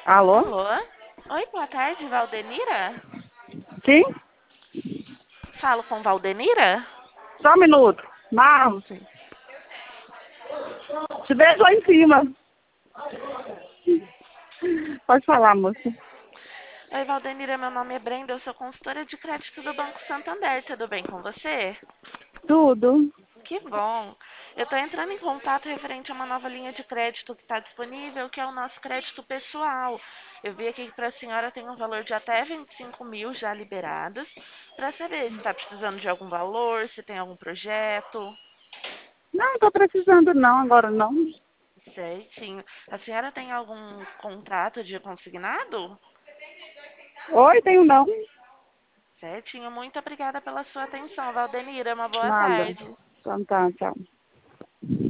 Alô? Alô? Oi, boa tarde, Valdenira? Sim? Falo com Valdenira? Só um minuto. Marlos, te vejo lá em cima. Pode falar, moça. Oi, Valdenira, meu nome é Brenda, eu sou consultora de crédito do Banco Santander, tudo bem com você? Tudo. Que bom! Eu estou entrando em contato referente a uma nova linha de crédito que está disponível, que é o nosso crédito pessoal. Eu vi aqui que para a senhora tem um valor de até 25 mil já liberados, para saber se está precisando de algum valor, se tem algum projeto. Não, tô precisando não, agora não. Certinho. A senhora tem algum contrato de consignado? Oi, tenho não. Certinho. Muito obrigada pela sua atenção, Valdenira. Uma boa Nada. tarde. Então tá, tchau.